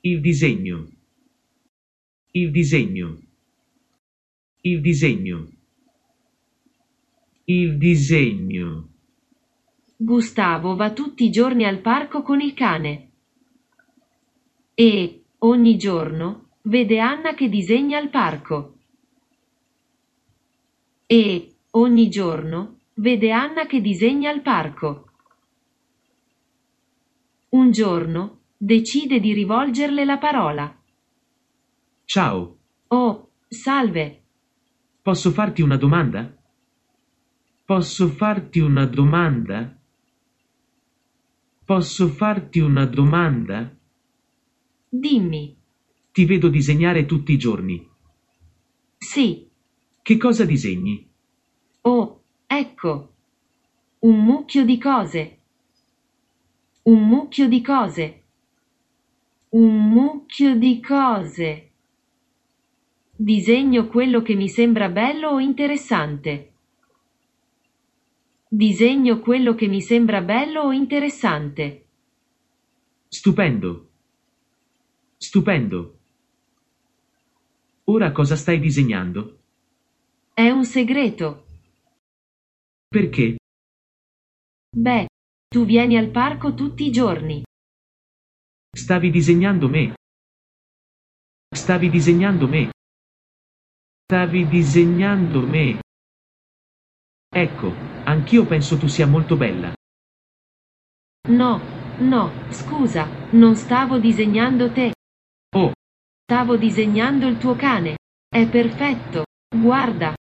Il disegno. Il disegno. Il disegno. Il disegno. Gustavo va tutti i giorni al parco con il cane. E, ogni giorno, vede Anna che disegna al parco. E, ogni giorno, vede Anna che disegna al parco. Un giorno, decide di rivolgerle la parola. Ciao, Oh, salve. posso farti una domanda? Posso farti una domanda? Posso farti una domanda? Dimmi. Ti vedo disegnare tutti i giorni. Sì. Che cosa disegni? Oh, ecco. Un mucchio di cose. Un mucchio di cose. Un mucchio di cose. Disegno quello che mi sembra bello o interessante. Disegno quello che mi sembra bello o interessante. Stupendo. Stupendo. Ora cosa stai disegnando? È un segreto. Perché? Beh, tu vieni al parco tutti i giorni. Stavi disegnando me. Stavi disegnando me. Stavi disegnando me. Ecco, anch'io penso tu sia molto bella. No, no, scusa, non stavo disegnando te. Oh, Stavo disegnando il tuo cane. È perfetto. Guarda.